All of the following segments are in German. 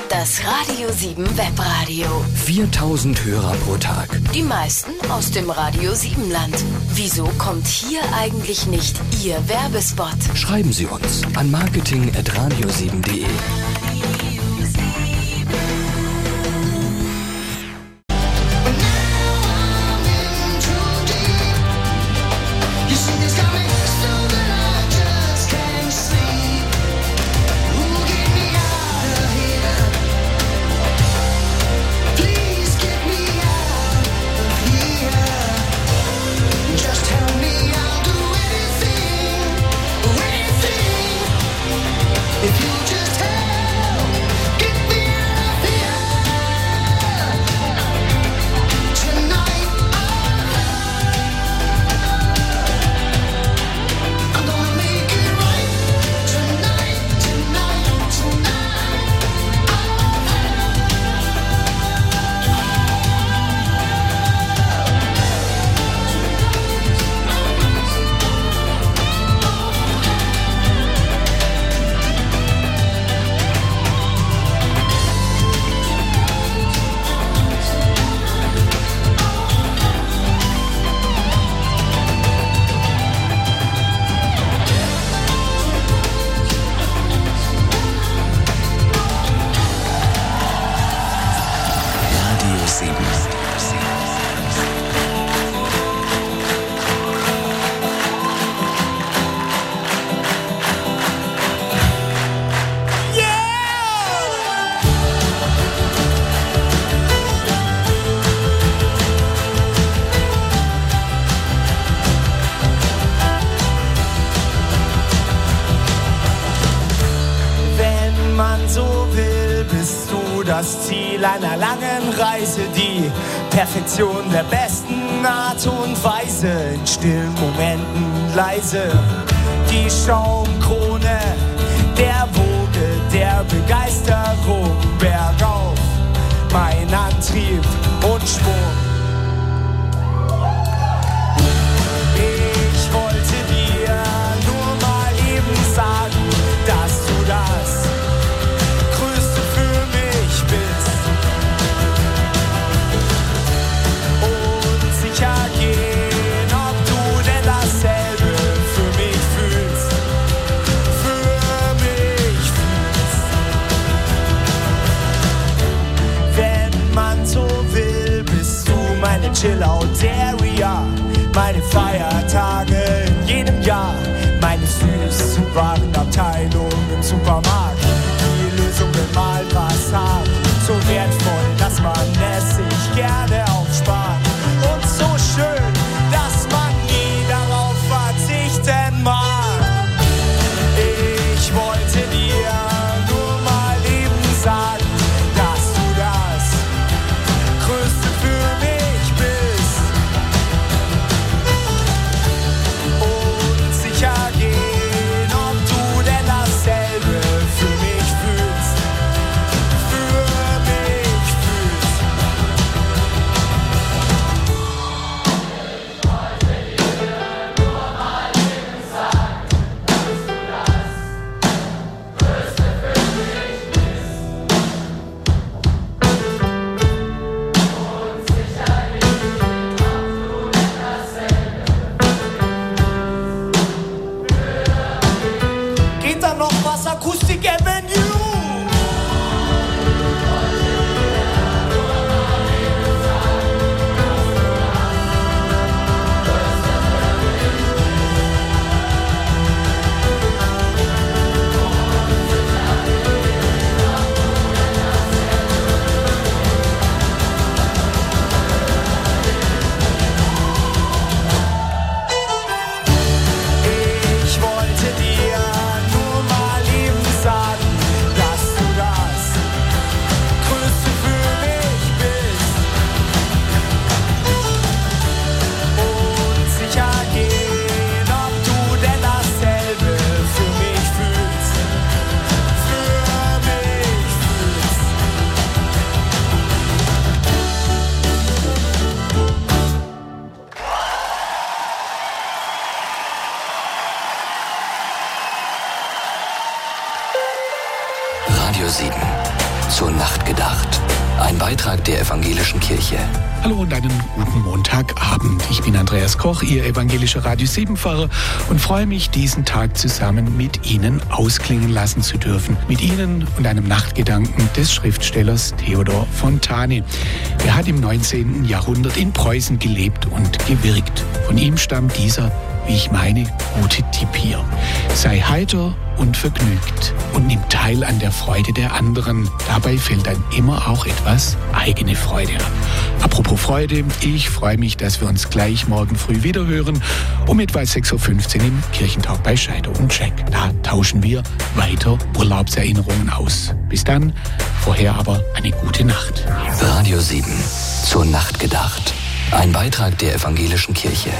Das Radio 7 Webradio. 4000 Hörer pro Tag. Die meisten aus dem Radio 7 Land. Wieso kommt hier eigentlich nicht Ihr Werbespot? Schreiben Sie uns an marketing@radio7.de. Das Ziel einer langen Reise, die Perfektion der besten Art und Weise, in stillen Momenten leise, die Schaumkrone der Woge der Begeisterung, bergauf, mein Antrieb und Schwung. Ich wollte dir nur mal eben sagen, dass du das Größte für mich bist. Und sicher gehen, ob du denn dasselbe für mich fühlst. Für mich fühlst. Wenn man so will, bist du meine Chill-Out-Area, meine Feiertage in jedem Jahr, meine süßen Warenabteilung im Supermarkt. Die Lösung, wenn mal was hat, so wertvoll, dass man es sich gerne aufspart. Und so schön, dass man nie darauf verzichten mag. Ich wollte dir nur mal eben sagen, dass du das Größte für mich bist. Und sicher gehen, ob du denn dasselbe für mich fühlst. Zur Nacht gedacht. Ein Beitrag der Evangelischen Kirche. Hallo und einen guten Montagabend. Ich bin Andreas Koch, Ihr evangelischer Radio 7-Pfarrer und freue mich, diesen Tag zusammen mit Ihnen ausklingen lassen zu dürfen. Mit Ihnen und einem Nachtgedanken des Schriftstellers Theodor Fontane. Er hat im 19. Jahrhundert in Preußen gelebt und gewirkt. Von ihm stammt dieser, wie ich meine, gute Tipp hier. Sei heiter und vergnügt und nimm teil an der Freude der anderen. Dabei fällt dann immer auch etwas eigene Freude an. Apropos Freude, ich freue mich, dass wir uns gleich morgen früh wieder hören, um etwa 6.15 Uhr im Kirchentag bei Scheider und Jack. Da tauschen wir weiter Urlaubserinnerungen aus. Bis dann, vorher aber eine gute Nacht. Radio 7. Zur Nacht gedacht. Ein Beitrag der Evangelischen Kirche.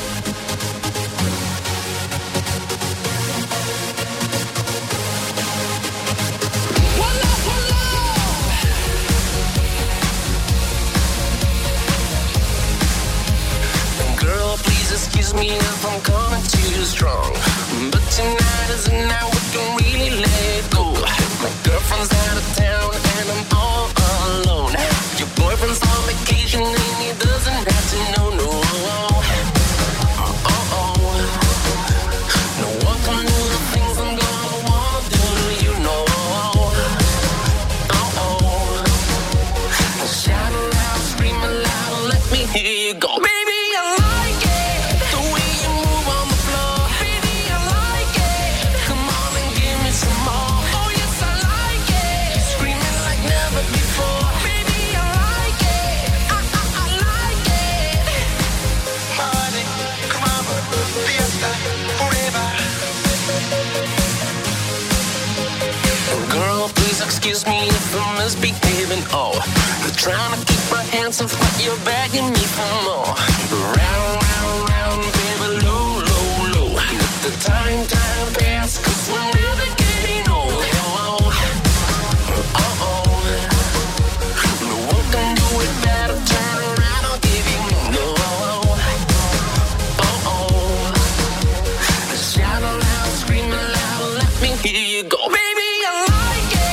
Excuse me if I'm coming too strong, but tonight is the night we can really let go. My girlfriend's out of town and I'm all alone. Your boyfriend's on vacation and he doesn't have to know, no. No one can do the things I'm gonna wanna do to you, no. Shout aloud, scream aloud, let me hear you go. Baby, I like it. Excuse me if I'm misbehaving, oh. I'm trying to keep my hands off, but you're begging me for more. Round, round, round, baby, low, low, low. Let the time pass, 'cause we're never getting old. No one can do it better, turn around, I'll give you no. Shout aloud, scream aloud, let me hear you go. Baby, I like it.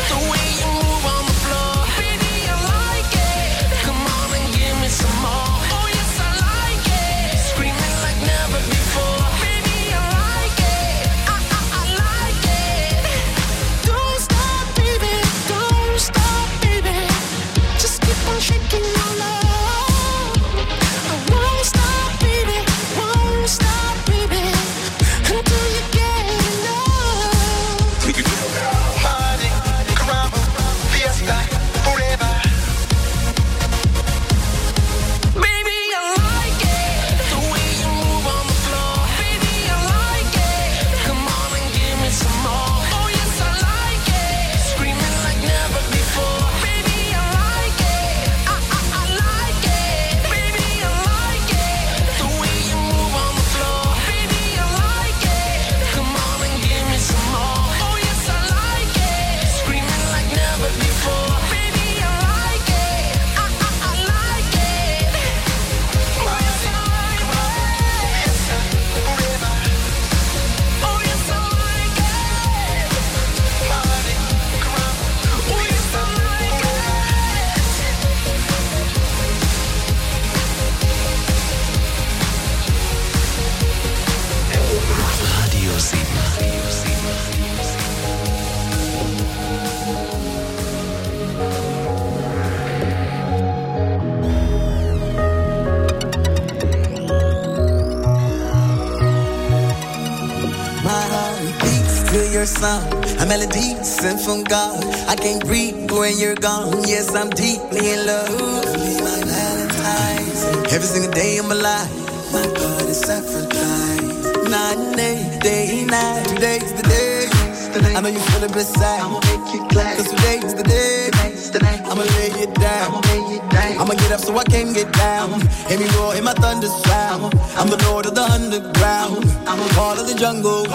Song, a melody sent from God. I can't breathe when you're gone. Yes, I'm deeply in love. Be my Valentine's. Every single day of my life, my God is sacrifice. Night and day, night. Today's the day. I know you feel it beside. I'ma make you glad. 'Cause today's the day. I'ma lay it down. I'ma get up so I can get down. Hear me roar in my thunder sound. I'm the Lord of the underground. I'm a part of the jungle.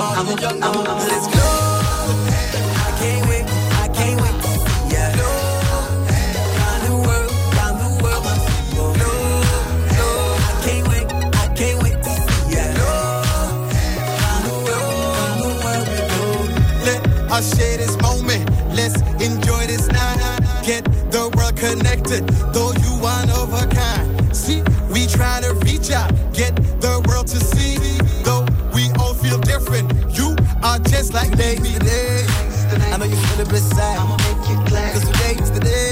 Let's go. I can't wait. Yeah. Round the world. No. I can't wait. Yeah. Round the world. Let us share this moment. Let's enjoy this night. get the world connected, though you one of a kind. See, we try to reach out, get the world to see, though we all feel different. You are just like me. I know you feel a bit sad.